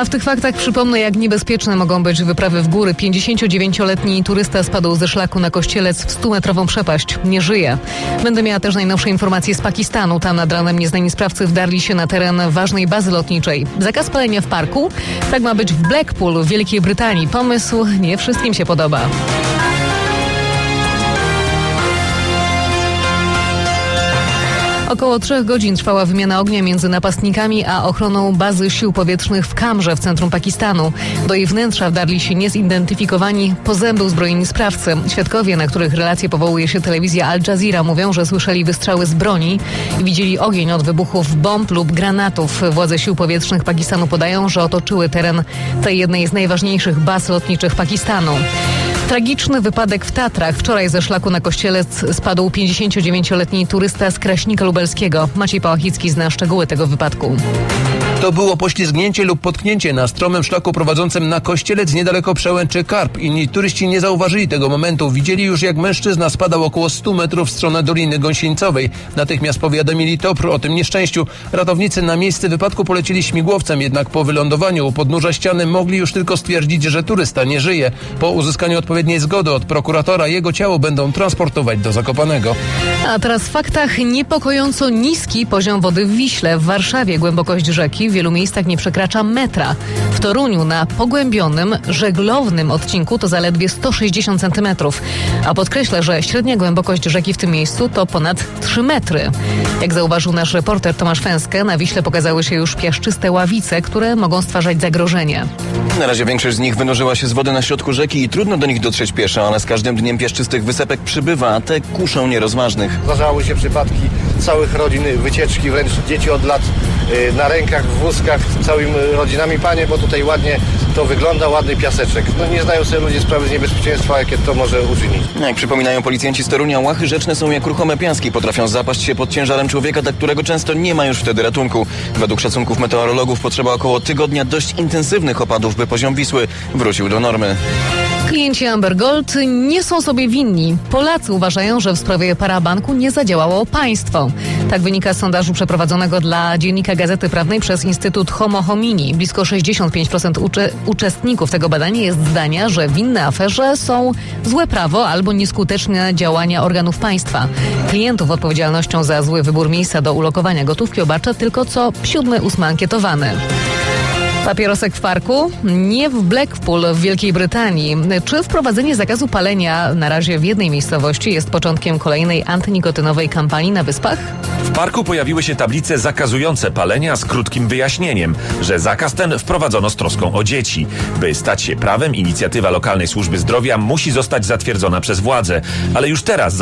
A w tych faktach przypomnę, jak niebezpieczne mogą być wyprawy w góry. 59-letni turysta spadł ze szlaku na Kościelec w 100-metrową przepaść. Nie żyje. Będę miała też najnowsze informacje z Pakistanu. Tam nad ranem nieznani sprawcy wdarli się na teren ważnej bazy lotniczej. Zakaz palenia w parku? Tak ma być w Blackpool w Wielkiej Brytanii. Pomysł nie wszystkim się podoba. Około 3 godzin trwała wymiana ognia między napastnikami a ochroną bazy sił powietrznych w Kamrze w centrum Pakistanu. Do jej wnętrza wdarli się niezidentyfikowani, po zęby uzbrojeni sprawcy. Świadkowie, na których relacje powołuje się telewizja Al Jazeera, mówią, że słyszeli wystrzały z broni i widzieli ogień od wybuchów bomb lub granatów. Władze sił powietrznych Pakistanu podają, że otoczyły teren tej jednej z najważniejszych baz lotniczych Pakistanu. Tragiczny wypadek w Tatrach. Wczoraj ze szlaku na Kościelec spadł 59-letni turysta z Kraśnika Lubelskiego. Maciej Pałachicki zna szczegóły tego wypadku. To było poślizgnięcie lub potknięcie na stromym szlaku prowadzącym na Kościelec niedaleko przełęczy Karp. Inni turyści nie zauważyli tego momentu. Widzieli już, jak mężczyzna spadał około 100 metrów w stronę Doliny Gąsieńcowej. Natychmiast powiadomili TOPR o tym nieszczęściu. Ratownicy na miejsce wypadku polecili śmigłowcem, jednak po wylądowaniu u podnóża ściany mogli już tylko stwierdzić, że turysta nie żyje. Po uzyskaniu odpowiedniej zgody od prokuratora jego ciało będą transportować do Zakopanego. A teraz w faktach: niepokojąco niski poziom wody w Wiśle. W Warszawie głębokość rzeki w wielu miejscach nie przekracza metra. W Toruniu na pogłębionym, żeglownym odcinku to zaledwie 160 cm. A podkreślę, że średnia głębokość rzeki w tym miejscu to ponad 3 metry. Jak zauważył nasz reporter Tomasz Fęskę, na Wiśle pokazały się już piaszczyste ławice, które mogą stwarzać zagrożenie. Na razie większość z nich wynurzyła się z wody na środku rzeki i trudno do nich dotrzeć pieszo, ale z każdym dniem piaszczystych wysepek przybywa, a te kuszą nierozważnych. Zdarzały się przypadki całych rodzin, wycieczki, wręcz dzieci od lat na rękach, w wózkach, całymi rodzinami. Panie, bo tutaj ładnie to wygląda, ładny piaseczek. Nie zdają sobie ludzie sprawy z niebezpieczeństwa, jakie to może uczynić. Jak przypominają policjanci z Torunia, łachy rzeczne są jak ruchome piaski. Potrafią zapaść się pod ciężarem człowieka, dla którego często nie ma już wtedy ratunku. Według szacunków meteorologów potrzeba około tygodnia dość intensywnych opadów, by poziom Wisły wrócił do normy. Klienci Amber Gold nie są sobie winni. Polacy uważają, że w sprawie parabanku nie zadziałało państwo. Tak wynika z sondażu przeprowadzonego dla Dziennika Gazety Prawnej przez Instytut Homo Homini. Blisko 65% uczestników tego badania jest zdania, że winne aferze są złe prawo albo nieskuteczne działania organów państwa. Klientów odpowiedzialnością za zły wybór miejsca do ulokowania gotówki obarcza tylko co 7-8 ankietowany. Papierosek w parku? Nie w Blackpool w Wielkiej Brytanii. Czy wprowadzenie zakazu palenia na razie w jednej miejscowości jest początkiem kolejnej antynikotynowej kampanii na Wyspach? W parku pojawiły się tablice zakazujące palenia z krótkim wyjaśnieniem, że zakaz ten wprowadzono z troską o dzieci. By stać się prawem, inicjatywa lokalnej służby zdrowia musi zostać zatwierdzona przez władze, ale już teraz